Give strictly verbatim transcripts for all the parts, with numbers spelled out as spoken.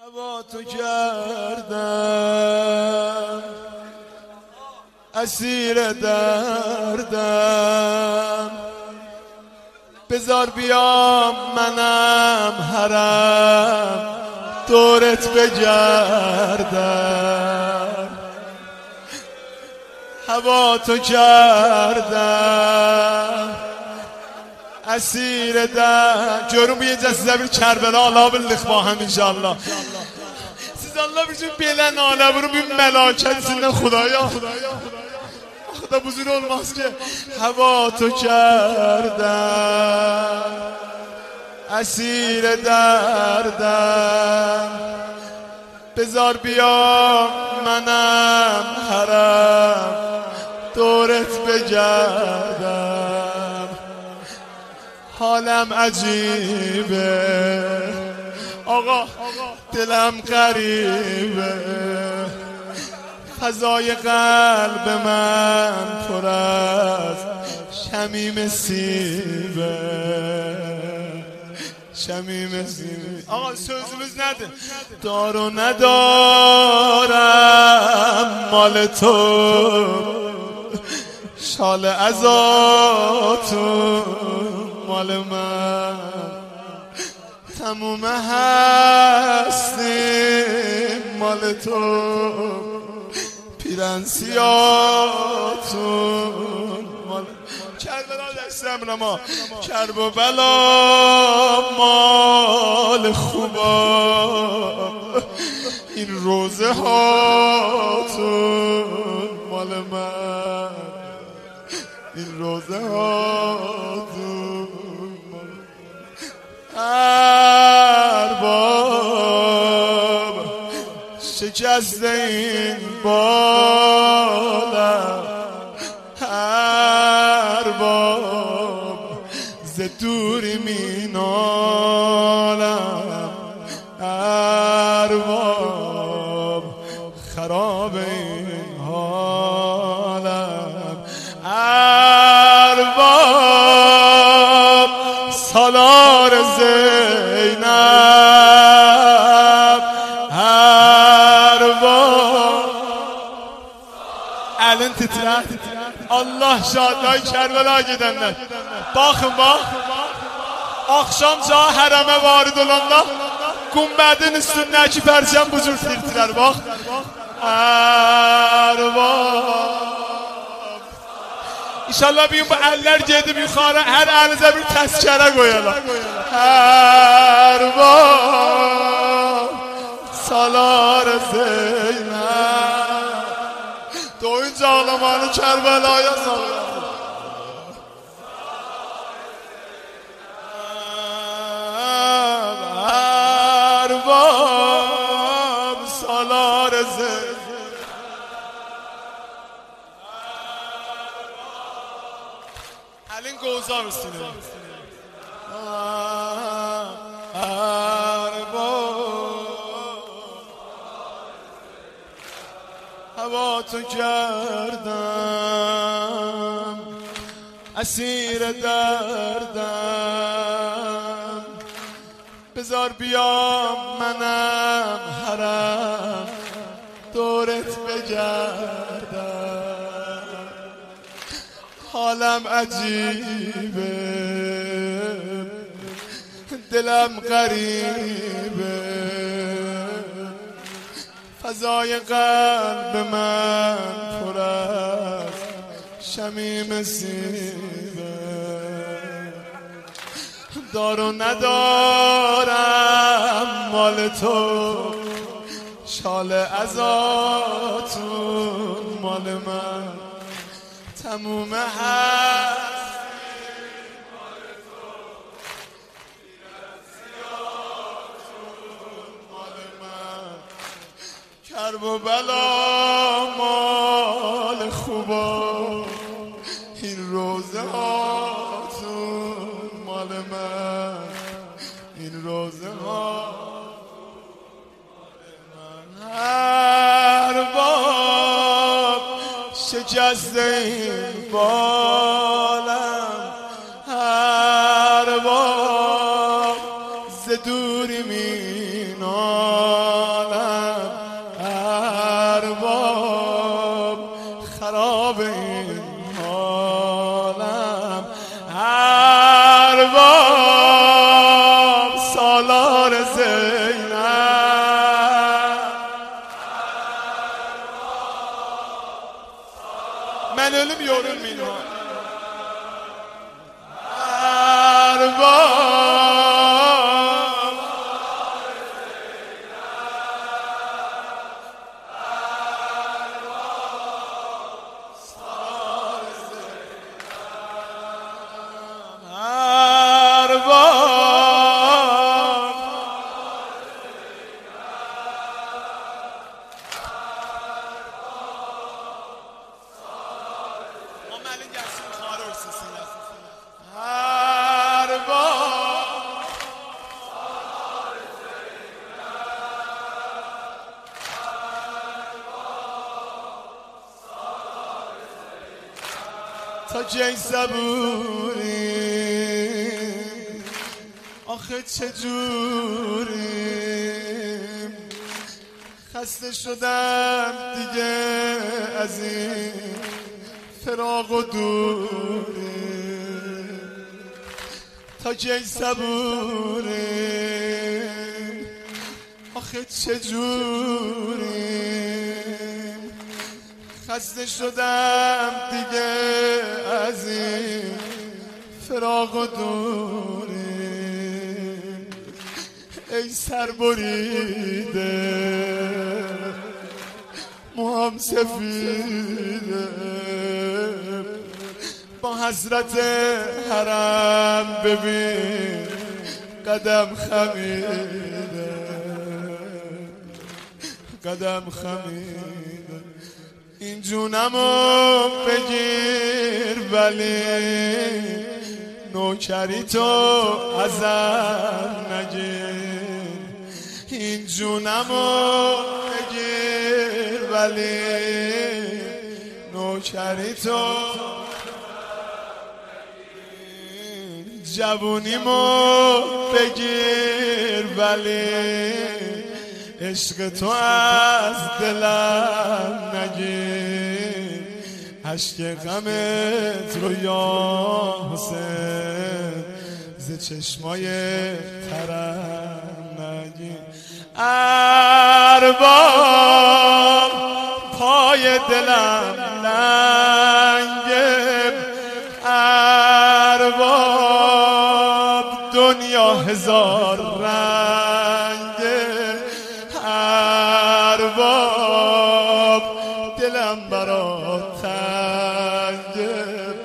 هوا تو کردم اسیر دردم، بذار بیام منم حرم دورت بگردم. هوا تو کردم اسیر در جورم bir cəsizə bir Kərbəla ala bildik baxım inşallah. Siz Allah üçün belə nalə vurun bir məlakətsindən Xudaya. Xuda buzur olmaz ki. Hava to kerdem اسیر دردم، بذار بیام منم حرم دورت بگردم. حالم عجیبه آقا، دلم غریبه، فضای قلب من پر از شمیم سیبه. شمیم سیبه آقا sözümüz nedir؟ دار و ندارم مال تو، شال ازاتون مال من، تموم هستیم مال تو، پیرن سیاتون مال کربلا دستم نما، کرب و بلا مال خوبا، این روزه هاتون مال من، این روزه هاتون مال ارباب شکست این بالم، ارباب ز دوری مینالم، ارباب خراب این حالم، ارباب سالار زینب، ارباب elin titrer. Allah şadlığı Kerbela gidenler. Bakın bak. Akşamca hərəmə varid olanda Gumbədin üstündəki pərçəm bu cür tirtirər. Bak. Ərbab. İnşallah bir gün bu əllər gedib yuxarı hər əlinizə bir təzkərə qoyarlar. Ərbab salar Zeynəb. Doyunca ağlamanı Kərbəlaya salır. Ərbab salar Zeynəb. Əlin qovzaq üstünə. هوا تو کردم اسیر دردم، بذار بیام منم حرم دورت بگردم. حالم عجیبه، دلم غریبه، فضای قلب من پر از شمیم سیبه. دار و ندارم مال تو، شال ازاتون مال من، تموم هست مال تو، پیرن سیاتون مال من، کرب و بلا مال خوبا، این روزه هاتون مال من، این روزه هاتون مال من. ارباب شکست این بالم، ارباب ز دوری مینالم، ölüm yorulmayın ha. Erbab تا کی صبوریم آخه چجوریم خسته شدم دیگه از این فراق و دوریم تا کی صبوریم آخه چجوریم خسته شدم دیگه از این فراق و دوریم ای سر بریده موهام سفیده با حضرت حرم ببین قدم خمیده قدم خمیده این جونمو بگیر ولی نوکری تو ازم نگیر این جونمو بگیر ولی نوکری تو جوونیمو بگیر ولی عشق تو از دلم نگیر عشق غمت رو یا حسین ز چشمای ترم نگیر ارباب پای دلم لنگه ارباب دنیا هزار رنگه ارباب دلم برات تنگه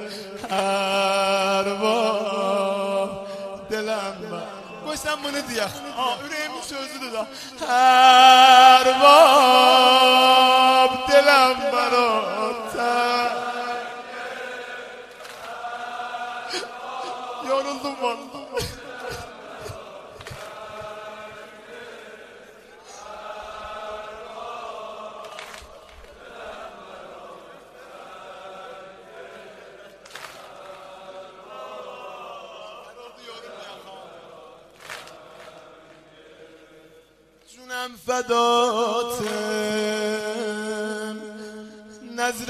ارباب دلم برات گوشتم bunu diye yüreğimin sözüdür da ارباب دلم برات تنگه yoruldum vallahi جونم فداتم نظر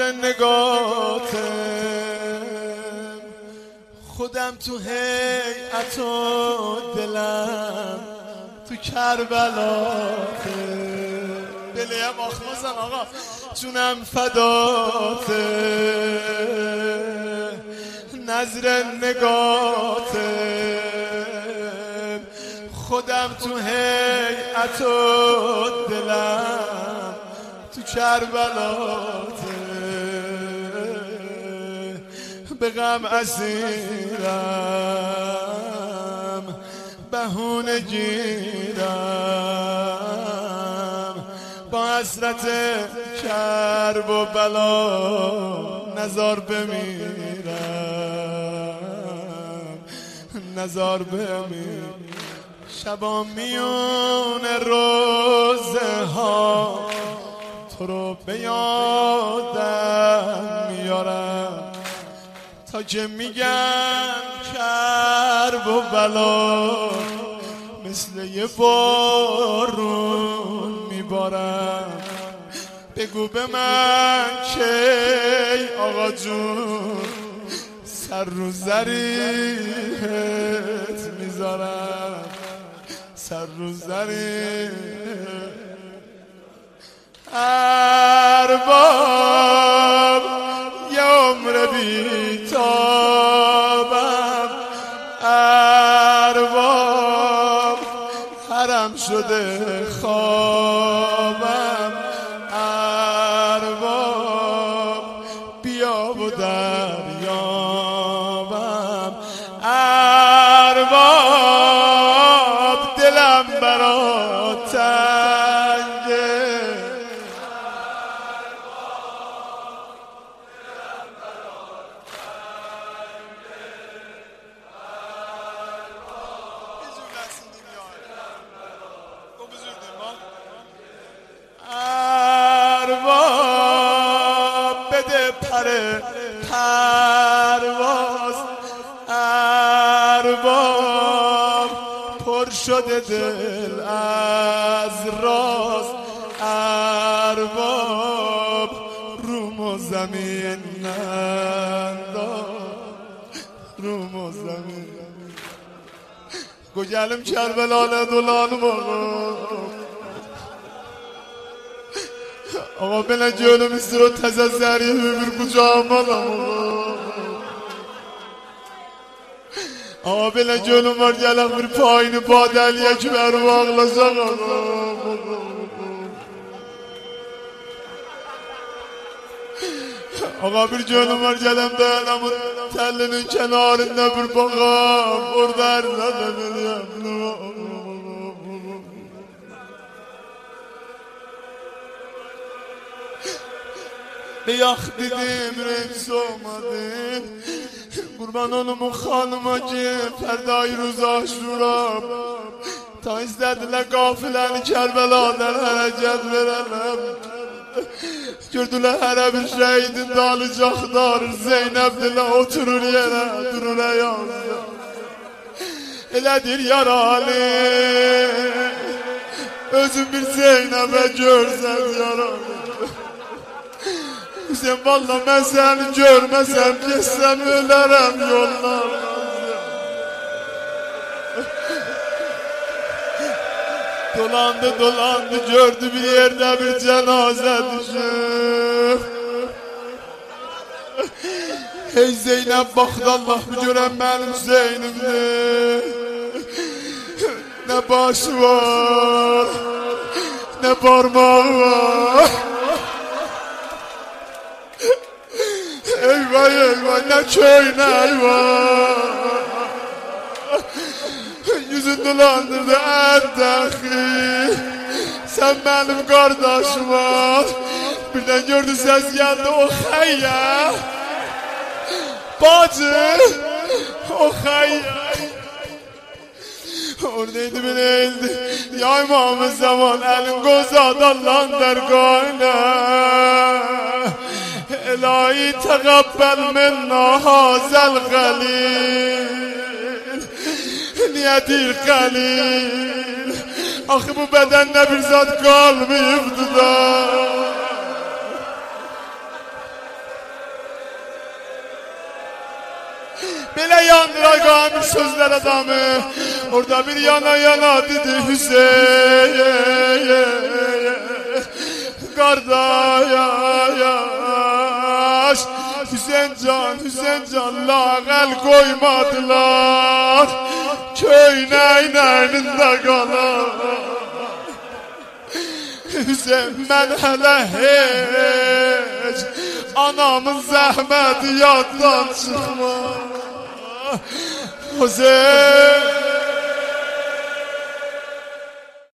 نگاتم خودم تو هیئت و دلم تو کربلاتم دلیم آخمازم آقا جونم فداتم نظر نگاتم خودم تو هیئت و دلم تو کربلاتم به غم اسیرم بهونه گیرم با حسرت کرب و بلا نزار بمیرم نزار بمیرم شبا میون روزه ها تو رو به یادم میارم تا که میگم کرب و بلا مثل یه بارون میبارم بگو به من کی آقا جون سر رو زریحت میذارم سر رو زریحت ارباب یه عمر شده خوابم ارباب بیا و دریابم ارباب دلم برا تنگه ارباب بده پره پرواز ارباب پر شده دل از راز ارباب روم و زمین ننداز روم و زمین گوگلم کربلانه دولانم آقا بله جلو میسته رو تززری ببیر کجا مالم آقا بله جلو مار گلم بیر پایین پادل یکی برو باقلازم آقا بیر جلو مار گلم دلم تلinin kenarında bir bakam oradan به یخ دیدیم رمز اومدیم قربان اونمون خانوما که فردای روز آشورا تا ایستدیله قافلeni Kerbeladan hərəkət verələm gördülə hərə bir şəhidin dalacaqlar Zeynəb dilə oturur yerə durur ayağında elədir yaralı özün bir Zeynəbə görsən yaralı Sen valla ben seni görmesem geçsem ölerim yollardan Dolandı dolandı gördü bir yerde bir cenaze düşüp Hey Zeynep baktı Allah bir gören benim Zeynep'dir Ne başı var ne parmağı var Eyvah eyvah ne köy ne eyvah Yüzün dolandırdı erdahi Sen benim kardeşim var Birden gördü ses geldi o hayya Bacı o hayya Oradaydı bir eğildi Ya İmam-ı Zaman elin gözad Allah'ın dergâhine İlahi tegabbel minna hazel galil Niyetil galil Akı bu bedende bir zat kalmayıptı da Böyle yandıra kamil sözler adamı Orada bir yana yana dedi Hüseyin Kardeş Hüseyin can Hüseyin can lağel koymadılar Köy neyneyinde kalan Hüseyin ben hele hiç Anamın zahmeti yaddan çıkma Hüseyin